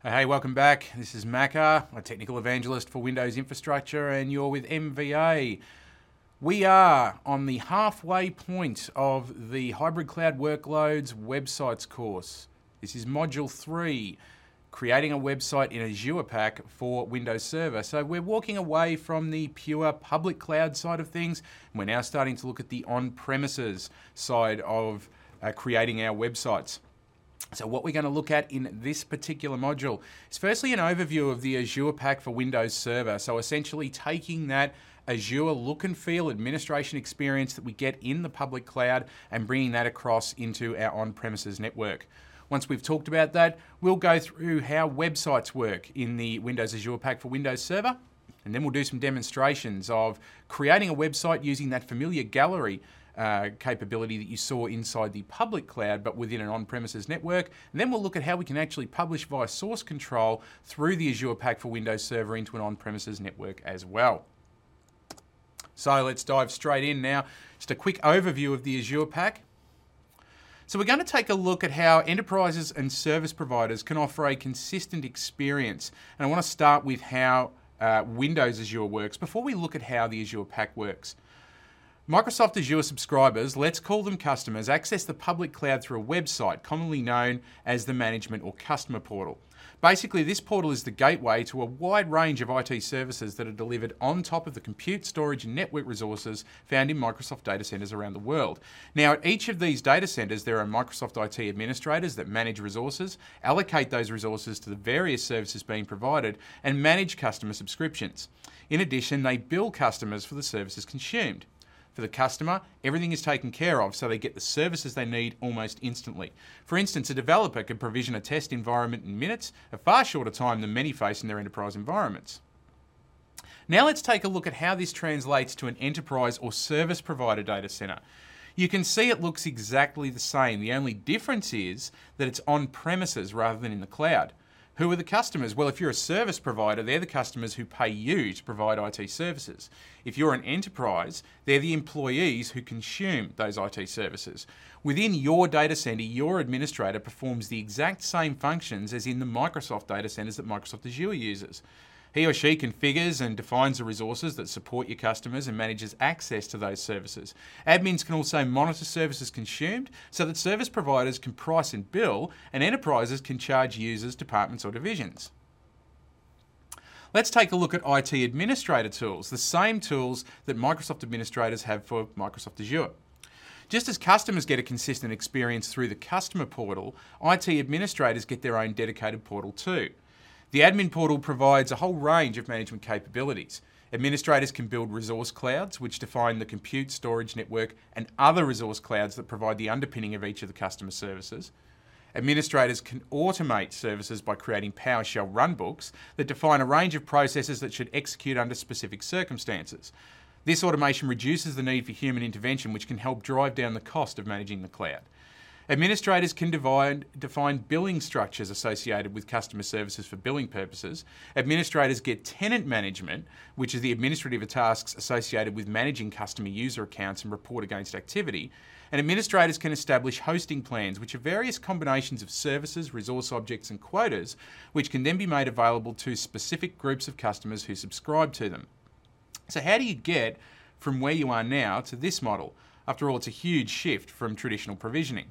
Hey, welcome back. This is Macca, a technical evangelist for Windows infrastructure, and you're with MVA. We are on the halfway point of the Hybrid Cloud Workloads Websites course. This is Module 3, creating a website in Azure Pack for Windows Server. So we're walking away from the pure public cloud side of things, and we're now starting to look at the on-premises side of creating our websites. So what we're going to look at in this particular module is firstly an overview of the Azure Pack for Windows Server. So essentially taking that Azure look and feel administration experience that we get in the public cloud and bringing that across into our on-premises network. Once we've talked about that, we'll go through how websites work in the Windows Azure Pack for Windows Server, and then we'll do some demonstrations of creating a website using that familiar gallery capability that you saw inside the public cloud but within an on-premises network. And then we'll look at how we can actually publish via source control through the Azure Pack for Windows Server into an on-premises network as well. So let's dive straight in now. Just a quick overview of the Azure Pack. So we're going to take a look at how enterprises and service providers can offer a consistent experience. And I want to start with how Windows Azure works before we look at how the Azure Pack works. Microsoft Azure subscribers, let's call them customers, access the public cloud through a website, commonly known as the Management or Customer Portal. Basically, this portal is the gateway to a wide range of IT services that are delivered on top of the compute, storage, and network resources found in Microsoft data centers around the world. Now, at each of these data centers, there are Microsoft IT administrators that manage resources, allocate those resources to the various services being provided, and manage customer subscriptions. In addition, they bill customers for the services consumed. For the customer, everything is taken care of so they get the services they need almost instantly. For instance, a developer could provision a test environment in minutes, a far shorter time than many face in their enterprise environments. Now let's take a look at how this translates to an enterprise or service provider data center. You can see it looks exactly the same. The only difference is that it's on premises rather than in the cloud. Who are the customers? Well, if you're a service provider, they're the customers who pay you to provide IT services. If you're an enterprise, they're the employees who consume those IT services. Within your data center, your administrator performs the exact same functions as in the Microsoft data centers that Microsoft Azure uses. He or she configures and defines the resources that support your customers and manages access to those services. Admins can also monitor services consumed so that service providers can price and bill, and enterprises can charge users, departments, or divisions. Let's take a look at IT administrator tools, the same tools that Microsoft administrators have for Microsoft Azure. Just as customers get a consistent experience through the customer portal, IT administrators get their own dedicated portal too. The admin portal provides a whole range of management capabilities. Administrators can build resource clouds, which define the compute, storage, network, and other resource clouds that provide the underpinning of each of the customer services. Administrators can automate services by creating PowerShell runbooks that define a range of processes that should execute under specific circumstances. This automation reduces the need for human intervention, which can help drive down the cost of managing the cloud. Administrators can define billing structures associated with customer services for billing purposes. Administrators get tenant management, which is the administrative tasks associated with managing customer user accounts and report against activity. And administrators can establish hosting plans, which are various combinations of services, resource objects, and quotas, which can then be made available to specific groups of customers who subscribe to them. So how do you get from where you are now to this model? After all, it's a huge shift from traditional provisioning.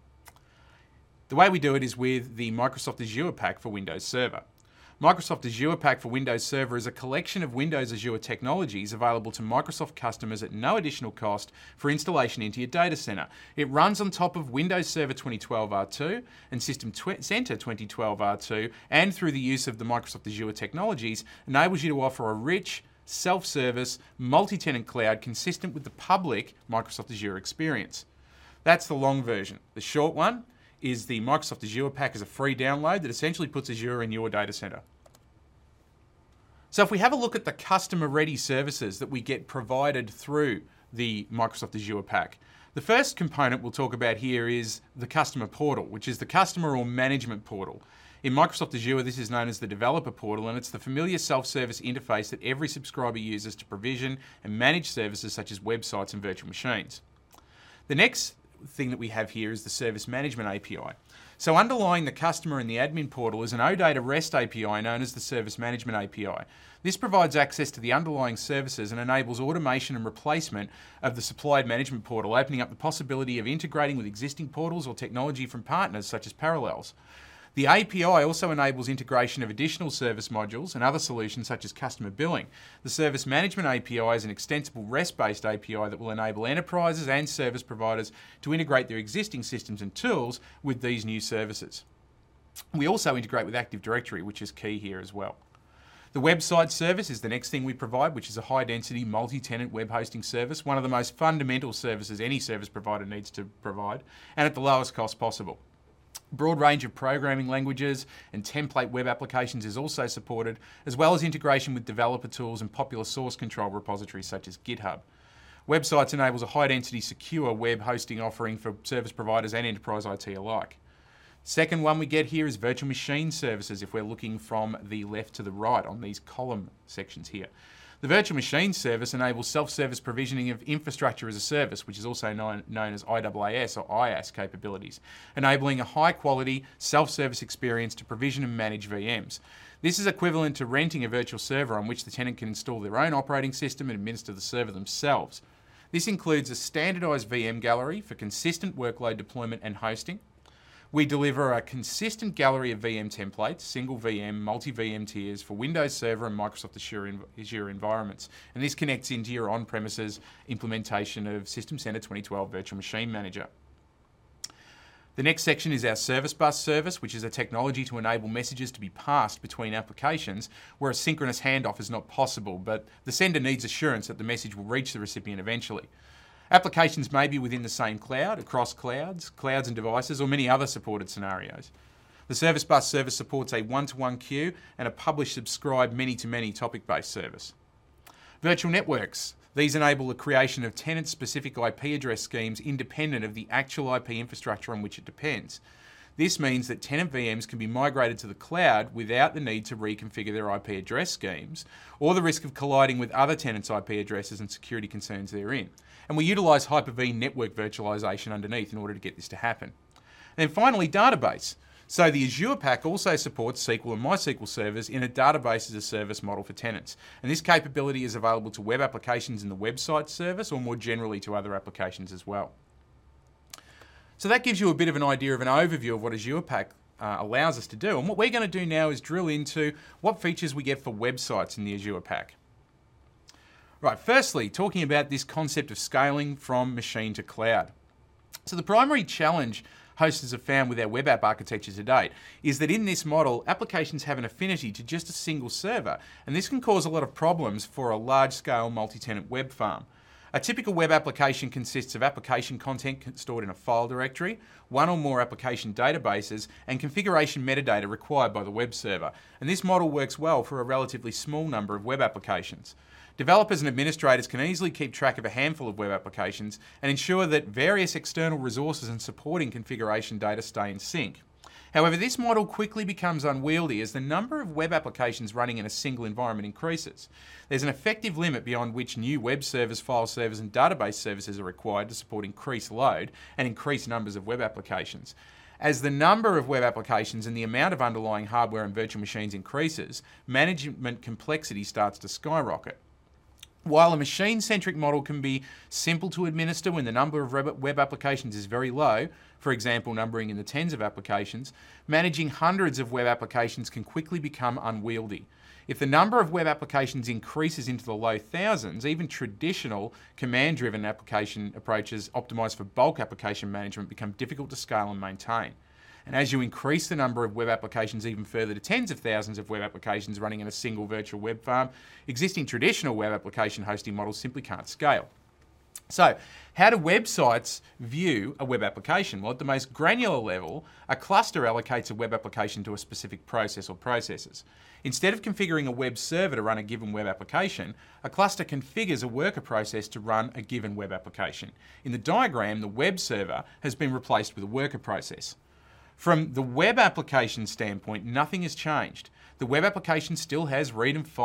The way we do it is with the Microsoft Azure Pack for Windows Server. Microsoft Azure Pack for Windows Server is a collection of Windows Azure technologies available to Microsoft customers at no additional cost for installation into your data center. It runs on top of Windows Server 2012 R2 and System Center 2012 R2, and through the use of the Microsoft Azure technologies, enables you to offer a rich, self-service, multi-tenant cloud consistent with the public Microsoft Azure experience. That's the long version. The short one is the Microsoft Azure Pack as a free download that essentially puts Azure in your data center. So if we have a look at the customer-ready services that we get provided through the Microsoft Azure Pack, the first component we'll talk about here is the customer portal, which is the customer or management portal. In Microsoft Azure, this is known as the developer portal, and it's the familiar self-service interface that every subscriber uses to provision and manage services such as websites and virtual machines. The next thing that we have here is the Service Management API. So underlying the customer and the admin portal is an OData REST API known as the Service Management API. This provides access to the underlying services and enables automation and replacement of the supplied management portal, opening up the possibility of integrating with existing portals or technology from partners such as Parallels. The API also enables integration of additional service modules and other solutions such as customer billing. The Service Management API is an extensible REST-based API that will enable enterprises and service providers to integrate their existing systems and tools with these new services. We also integrate with Active Directory, which is key here as well. The website service is the next thing we provide, which is a high-density multi-tenant web hosting service, one of the most fundamental services any service provider needs to provide, and at the lowest cost possible. Broad range of programming languages and template web applications is also supported, as well as integration with developer tools and popular source control repositories such as GitHub. Websites enables a high-density, secure web hosting offering for service providers and enterprise IT alike. Second one we get here is virtual machine services if we're looking from the left to the right on these column sections here. The virtual machine service enables self-service provisioning of infrastructure as a service, which is also known as IaaS or IaaS capabilities, enabling a high-quality self-service experience to provision and manage VMs. This is equivalent to renting a virtual server on which the tenant can install their own operating system and administer the server themselves. This includes a standardized VM gallery for consistent workload deployment and hosting. We deliver a consistent gallery of VM templates, single VM, multi-VM tiers for Windows Server and Microsoft Azure environments. And this connects into your on-premises implementation of System Center 2012 Virtual Machine Manager. The next section is our Service Bus service, which is a technology to enable messages to be passed between applications where a synchronous handoff is not possible, but the sender needs assurance that the message will reach the recipient eventually. Applications may be within the same cloud, across clouds and devices, or many other supported scenarios. The Service Bus service supports a one-to-one queue and a publish-subscribe many-to-many topic-based service. Virtual networks. These enable the creation of tenant-specific IP address schemes independent of the actual IP infrastructure on which it depends. This means that tenant VMs can be migrated to the cloud without the need to reconfigure their IP address schemes or the risk of colliding with other tenants' IP addresses and security concerns therein. And we utilise Hyper-V network virtualization underneath in order to get this to happen. And then finally, database. So the Azure Pack also supports SQL and MySQL servers in a database as a service model for tenants. And this capability is available to web applications in the website service or more generally to other applications as well. So that gives you a bit of an idea of an overview of what Azure Pack allows us to do. And what we're going to do now is drill into what features we get for websites in the Azure Pack. Right, firstly, talking about this concept of scaling from machine to cloud. So the primary challenge hosters have found with our web app architecture to date is that in this model, applications have an affinity to just a single server, and this can cause a lot of problems for a large-scale multi-tenant web farm. A typical web application consists of application content stored in a file directory, one or more application databases, and configuration metadata required by the web server. And this model works well for a relatively small number of web applications. Developers and administrators can easily keep track of a handful of web applications and ensure that various external resources and supporting configuration data stay in sync. However, this model quickly becomes unwieldy as the number of web applications running in a single environment increases. There's an effective limit beyond which new web servers, file servers, and database services are required to support increased load and increased numbers of web applications. As the number of web applications and the amount of underlying hardware and virtual machines increases, management complexity starts to skyrocket. While a machine-centric model can be simple to administer when the number of web applications is very low, for example, numbering in the tens of applications, managing hundreds of web applications can quickly become unwieldy. If the number of web applications increases into the low thousands, even traditional command-driven application approaches optimized for bulk application management become difficult to scale and maintain. And as you increase the number of web applications even further to tens of thousands of web applications running in a single virtual web farm, existing traditional web application hosting models simply can't scale. So, how do websites view a web application? Well, at the most granular level, a cluster allocates a web application to a specific process or processes. Instead of configuring a web server to run a given web application, a cluster configures a worker process to run a given web application. In the diagram, the web server has been replaced with a worker process. From the web application standpoint, nothing has changed. The web application still has read and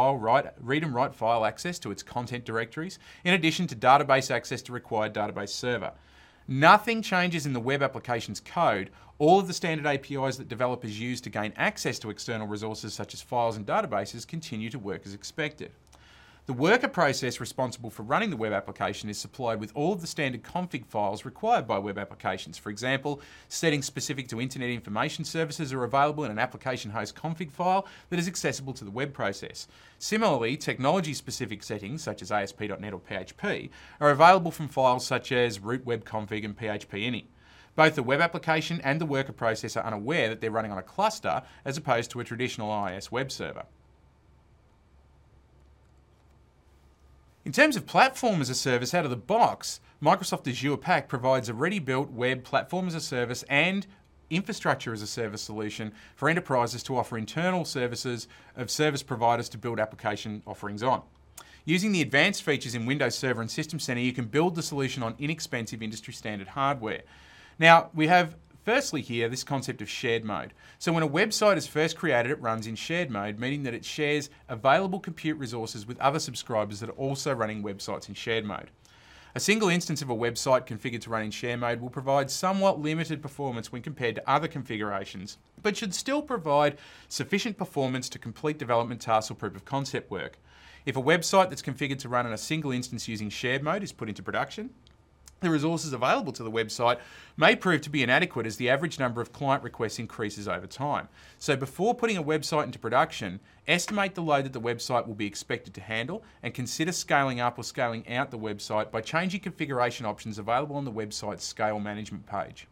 write file access to its content directories, in addition to database access to required database server. Nothing changes in the web application's code. All of the standard APIs that developers use to gain access to external resources such as files and databases continue to work as expected. The worker process responsible for running the web application is supplied with all of the standard config files required by web applications. For example, settings specific to Internet Information Services are available in an application host config file that is accessible to the web process. Similarly, technology-specific settings such as ASP.NET or PHP are available from files such as root web config and PHP-ini. Both the web application and the worker process are unaware that they're running on a cluster as opposed to a traditional IIS web server. In terms of platform as a service out of the box, Microsoft Azure PAC provides a ready-built web platform as a service and infrastructure as a service solution for enterprises to offer internal services of service providers to build application offerings on. Using the advanced features in Windows Server and System Center, you can build the solution on inexpensive industry-standard hardware. Now, we have firstly here this concept of shared mode. So when a website is first created, it runs in shared mode, meaning that it shares available compute resources with other subscribers that are also running websites in shared mode. A single instance of a website configured to run in share mode will provide somewhat limited performance when compared to other configurations, but should still provide sufficient performance to complete development tasks or proof of concept work. If a website that's configured to run in a single instance using shared mode is put into production, the resources available to the website may prove to be inadequate as the average number of client requests increases over time. So before putting a website into production, estimate the load that the website will be expected to handle and consider scaling up or scaling out the website by changing configuration options available on the website's scale management page.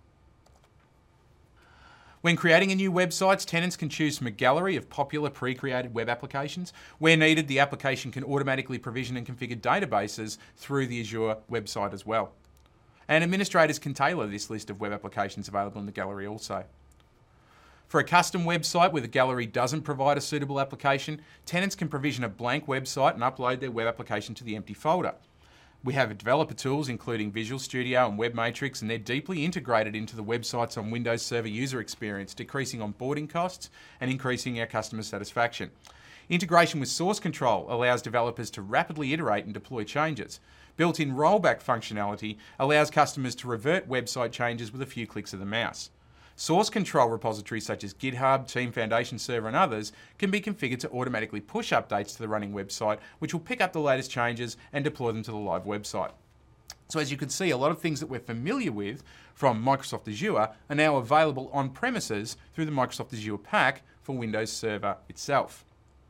When creating a new website, tenants can choose from a gallery of popular pre-created web applications. Where needed, the application can automatically provision and configure databases through the Azure website as well. And administrators can tailor this list of web applications available in the gallery also. For a custom website where the gallery doesn't provide a suitable application, tenants can provision a blank website and upload their web application to the empty folder. We have developer tools including Visual Studio and WebMatrix, and they're deeply integrated into the websites on Windows Server user experience, decreasing onboarding costs and increasing our customer satisfaction. Integration with source control allows developers to rapidly iterate and deploy changes. Built-in rollback functionality allows customers to revert website changes with a few clicks of the mouse. Source control repositories such as GitHub, Team Foundation Server and others can be configured to automatically push updates to the running website, which will pick up the latest changes and deploy them to the live website. So as you can see, a lot of things that we're familiar with from Microsoft Azure are now available on premises through the Microsoft Azure PAC for Windows Server itself.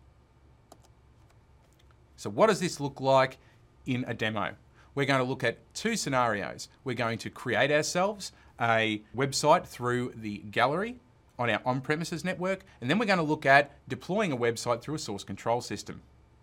So what does this look like in a demo? We're going to look at two scenarios. We're going to create ourselves a website through the gallery on our on-premises network, and then we're going to look at deploying a website through a source control system.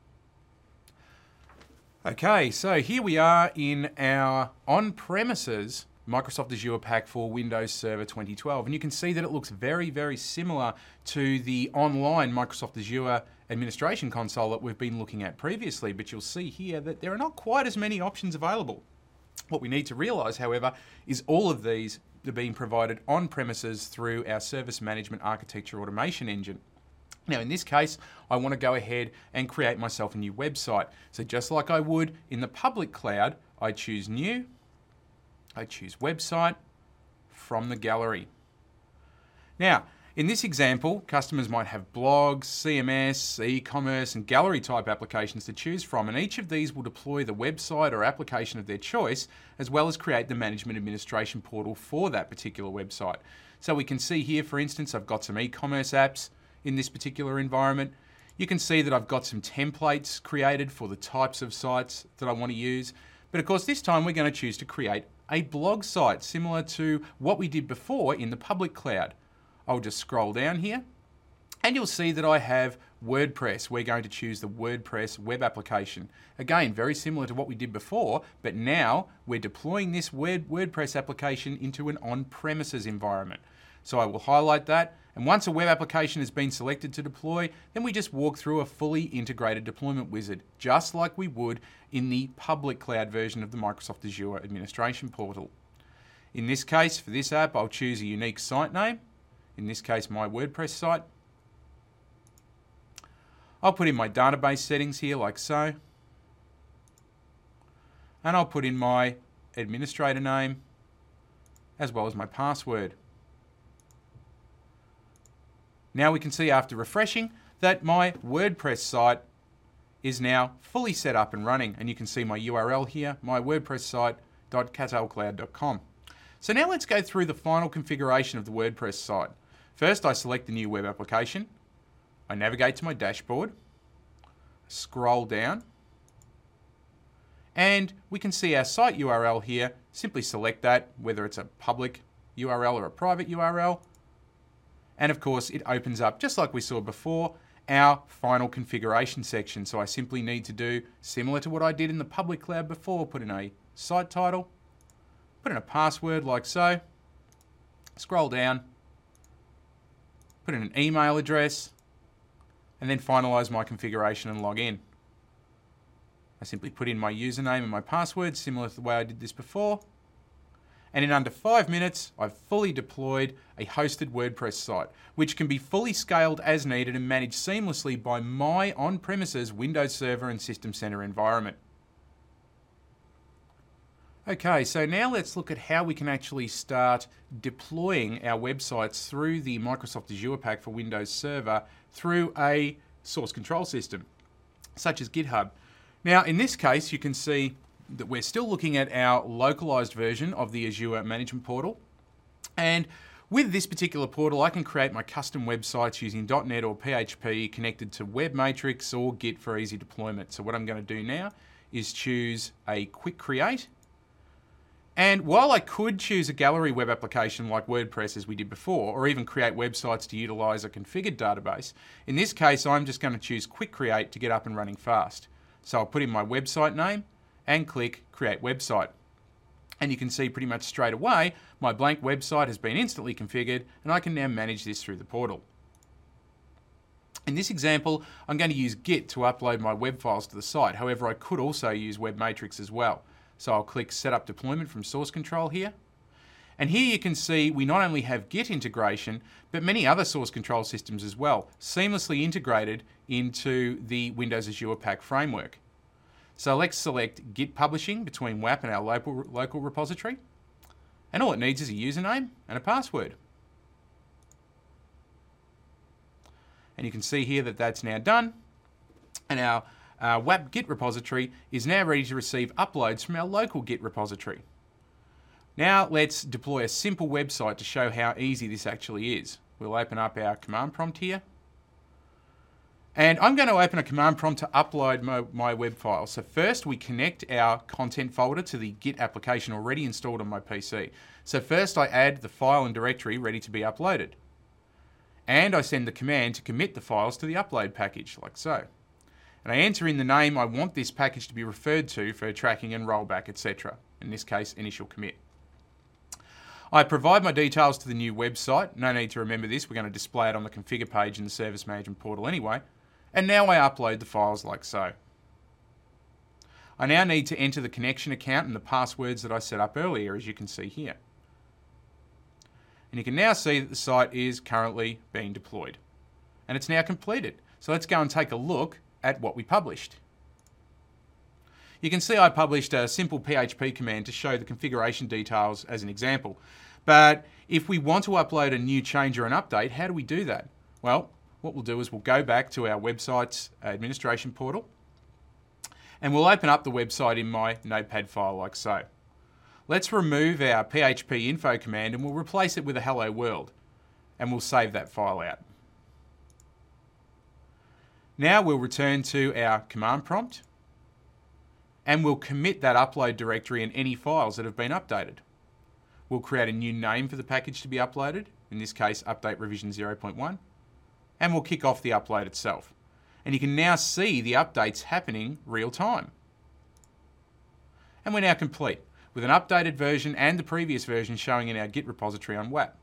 Okay, so here we are in our on-premises Microsoft Azure PAC for Windows Server 2012, and you can see that it looks very, very similar to the online Microsoft Azure administration console that we've been looking at previously, but you'll see here that there are not quite as many options available. What we need to realise, however, is all of these are being provided on premises through our Service Management Architecture Automation Engine. Now in this case, I want to go ahead and create myself a new website. So just like I would in the public cloud, I choose New, I choose Website from the gallery. Now, in this example, customers might have blogs, CMS, e-commerce and gallery type applications to choose from, and each of these will deploy the website or application of their choice, as well as create the management administration portal for that particular website. So we can see here, for instance, I've got some e-commerce apps in this particular environment. You can see that I've got some templates created for the types of sites that I want to use. But of course, this time we're going to choose to create a blog site similar to what we did before in the public cloud. I'll just scroll down here and you'll see that I have WordPress. We're going to choose the WordPress web application. Again, very similar to what we did before, but now we're deploying this WordPress application into an on-premises environment. So I will highlight that, and once a web application has been selected to deploy, then we just walk through a fully integrated deployment wizard, just like we would in the public cloud version of the Microsoft Azure Administration Portal. In this case, for this app, I'll choose a unique site name. In this case, my WordPress site. I'll put in my database settings here like so. And I'll put in my administrator name as well as my password. Now we can see after refreshing that my WordPress site is now fully set up and running, and you can see my URL here, my WordPress site.catalcloud.com. So now let's go through the final configuration of the WordPress site. First, I select the new web application. I navigate to my dashboard, scroll down, and we can see our site URL here. Simply select that, whether it's a public URL or a private URL. And of course, it opens up, just like we saw before, our final configuration section. So I simply need to do similar to what I did in the public cloud before. Put in a site title, put in a password like so, scroll down, put in an email address, and then finalize my configuration and log in. I simply put in my username and my password, similar to the way I did this before. And in under 5 minutes, I've fully deployed a hosted WordPress site, which can be fully scaled as needed and managed seamlessly by my on-premises Windows Server and System Center environment. Okay, so now let's look at how we can actually start deploying our websites through the Microsoft Azure Pack for Windows Server through a source control system, such as GitHub. Now, in this case, you can see that we're still looking at our localized version of the Azure Management Portal. And with this particular portal, I can create my custom websites using .NET or PHP connected to WebMatrix or Git for easy deployment. So what I'm going to do now is choose a quick create. And while I could choose a gallery web application like WordPress as we did before, or even create websites to utilize a configured database, in this case, I'm just going to choose quick create to get up and running fast. So I'll put in my website name and click Create Website. And you can see pretty much straight away, my blank website has been instantly configured and I can now manage this through the portal. In this example, I'm going to use Git to upload my web files to the site. However, I could also use WebMatrix as well. So I'll click Set Up Deployment from Source Control here. And here you can see we not only have Git integration, but many other source control systems as well, seamlessly integrated into the Windows Azure Pack framework. So let's select Git Publishing between WAP and our local repository. And all it needs is a username and a password. And you can see here that that's now done. And our WAP Git repository is now ready to receive uploads from our local Git repository. Now let's deploy a simple website to show how easy this actually is. We'll open up our command prompt here. And I'm going to open a command prompt to upload my web file. So first we connect our content folder to the Git application already installed on my PC. So first I add the file and directory ready to be uploaded. And I send the command to commit the files to the upload package, like so. And I enter in the name I want this package to be referred to for tracking and rollback, etc. In this case, initial commit. I provide my details to the new website. No need to remember this. We're going to display it on the configure page in the Service Management Portal anyway. And now I upload the files like so. I now need to enter the connection account and the passwords that I set up earlier, as you can see here. And you can now see that the site is currently being deployed. And it's now completed. So let's go and take a look at what we published. You can see I published a simple PHP command to show the configuration details as an example. But if we want to upload a new change or an update, how do we do that? Well, what we'll do is we'll go back to our website's administration portal and we'll open up the website in my notepad file like so. Let's remove our PHP info command and we'll replace it with a hello world and we'll save that file out. Now we'll return to our command prompt and we'll commit that upload directory and any files that have been updated. We'll create a new name for the package to be uploaded, in this case update revision 0.1, and we'll kick off the upload itself. And you can now see the updates happening real time. And we're now complete with an updated version and the previous version showing in our Git repository on WAP.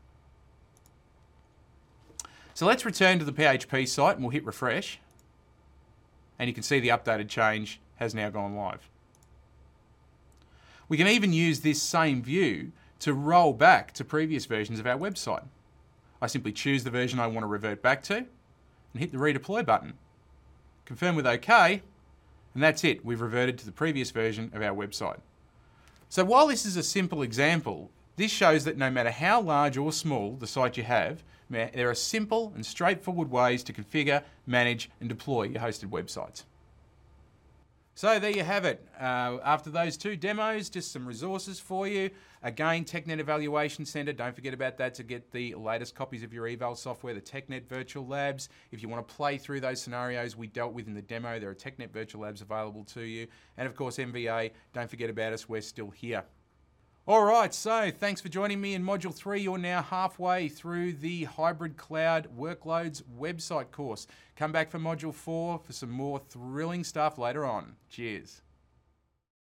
So let's return to the PHP site and we'll hit refresh. And you can see the updated change has now gone live. We can even use this same view to roll back to previous versions of our website. I simply choose the version I want to revert back to and hit the redeploy button. Confirm with OK, and that's it. We've reverted to the previous version of our website. So while this is a simple example, This shows that no matter how large or small the site you have, there are simple and straightforward ways to configure, manage and deploy your hosted websites. So there you have it. After those two demos, just some resources for you. Again, TechNet Evaluation Center, don't forget about that to get the latest copies of your eval software, the TechNet Virtual Labs. If you want to play through those scenarios we dealt with in the demo, there are TechNet Virtual Labs available to you. And of course, MVA, don't forget about us, we're still here. All right, so thanks for joining me in Module 3. You're now halfway through the Hybrid Cloud Workloads website course. Come back for Module 4 for some more thrilling stuff later on. Cheers.